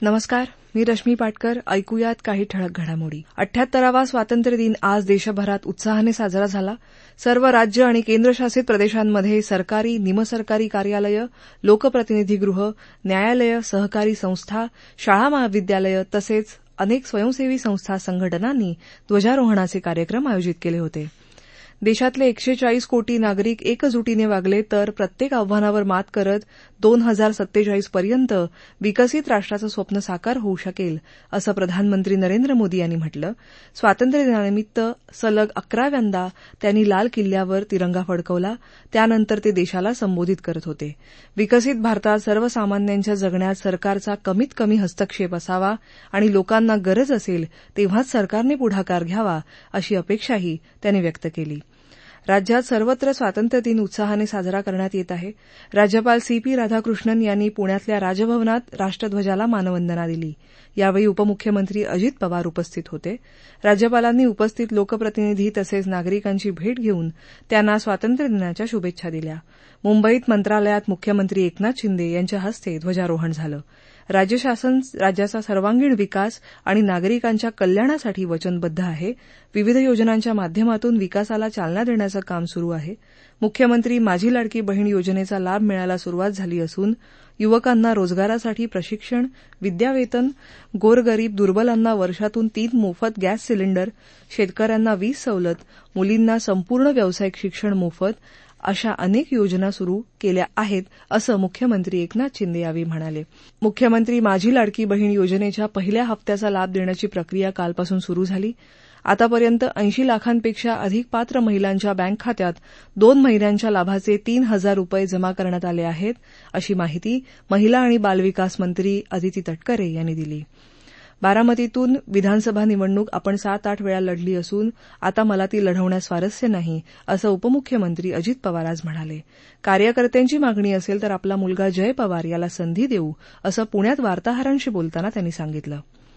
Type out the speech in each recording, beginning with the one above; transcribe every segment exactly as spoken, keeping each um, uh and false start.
नमस्कार, मी रश्मी पाटकर. ऐकूयात काही ठळक घडामोडी. अठ्ठ्याहत्तरावा स्वातंत्र्य दिन आज देशभरात उत्साहाने साजरा झाला. सर्व राज्य आणि केंद्रशासित प्रदेशांमध्ये सरकारी, निमसरकारी कार्यालयं, लोकप्रतिनिधीगृह, न्यायालयं, सहकारी संस्था, शाळा महाविद्यालयं तसेच अनेक स्वयंसेवी संस्था संघटनांनी ध्वजारोहणाचे कार्यक्रम आयोजित केले होते. देशातले एकशे चाळीस कोटी नागरिक एकजुटीने वागले तर प्रत्येक आव्हानावर मात करत दोन हजार सत्तेचाळीस पर्यंत विकसित राष्ट्राचं स्वप्न साकार होऊ शकेल, असं प्रधानमंत्री नरेंद्र मोदी यांनी म्हटलं. स्वातंत्र्यदिनानिमित्त सलग अकराव्यांदा त्यांनी लाल किल्ल्यावर तिरंगा फडकवला. त्यानंतर ते देशाला संबोधित करत होते. विकसित भारतात सर्वसामान्यांच्या जगण्यात सरकारचा कमीत कमी हस्तक्षेप असावा आणि लोकांना गरज असेल तेव्हाच सरकारने पुढाकार घ्यावा, अशी अपेक्षाही त्यांनी व्यक्त केली. राज्यात सर्वत्र स्वातंत्र्यदिन उत्साहाने साजरा करण्यात येत आहे. राज्यपाल सी पी राधाकृष्णन यांनी पुण्यातल्या राजभवनात राष्ट्रध्वजाला मानवंदना दिली. यावेळी उपमुख्यमंत्री अजित पवार उपस्थित होते. राज्यपालांनी उपस्थित लोकप्रतिनिधी तसेच नागरिकांची भेट घेऊन त्यांना स्वातंत्र्यदिनाच्या शुभेच्छा दिल्या. मुंबईत मंत्रालयात मुख्यमंत्री एकनाथ शिंदे यांच्या हस्ते ध्वजारोहण झालं. राज्य शासन राज्याचा सर्वांगीण विकास आणि नागरिकांच्या कल्याणासाठी वचनबद्ध आहे. विविध योजनांच्या माध्यमातून विकासाला चालना देण्याचं काम सुरू आहे. मुख्यमंत्री माझी लाडकी बहीण योजनेचा लाभ मिळायला सुरुवात झाली असून युवकांना रोजगारासाठी प्रशिक्षण, विद्यावेतन, गोरगरीब दुर्बलांना वर्षातून तीन मोफत गॅस सिलेंडर, शेतकऱ्यांना वीज सवलत, मुलींना संपूर्ण व्यावसायिक शिक्षण मोफत अशा अनेक योजना सुरू केल्या आहेत, असं मुख्यमंत्री एकनाथ शिंदे यावेळी म्हणाले. मुख्यमंत्री माझी लाडकी बहीण योजनेच्या पहिल्या हप्त्याचा लाभ देण्याची प्रक्रिया कालपासून सुरू झाली. आतापर्यंत ऐंशी लाखांपेक्षा अधिक पात्र महिलांच्या बँक खात्यात दोन महिन्यांच्या लाभाचे तीन हजार रुपये जमा करण्यात आले आहेत, अशी माहिती महिला आणि बालविकास मंत्री अदिती तटकरे यांनी दिली. बारामतीतून विधानसभा निवडणूक आपण सात आठ वेळा लढली असून आता मला ती लढवण्यात स्वारस्य नाही, असं उपमुख्यमंत्री अजित पवार आज म्हणाले. कार्यकर्त्यांची मागणी असेल तर आपला मुलगा जय पवार याला संधी देऊ, असं पुण्यात वार्ताहरांशी बोलताना त्यांनी सांगितलं.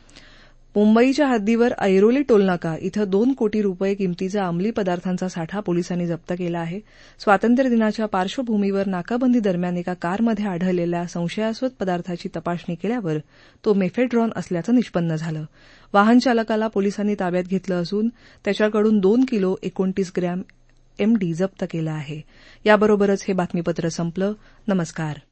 मुंबईच्या हद्दीवर ऐरोली टोलनाका इथं दोन कोटी रुपये किमतीचा अंमली पदार्थांचा साठा पोलिसांनी जप्त केला आहे. स्वातंत्र्यदिनाच्या पार्श्वभूमीवर नाकाबंदी दरम्यान एका कारमध्ये आढळलेल्या संशयास्पद पदार्थाची तपासणी केल्यावर तो मेफेड्रॉन असल्याचं निष्पन्न झालं. वाहनचालकाला पोलिसांनी ताब्यात घेतलं असून त्याच्याकडून दोन किलो एकोणतीस ग्रॅम एमडी जप्त केला आहे. याबरोबरच हे बातमीपत्र संपलं. नमस्कार.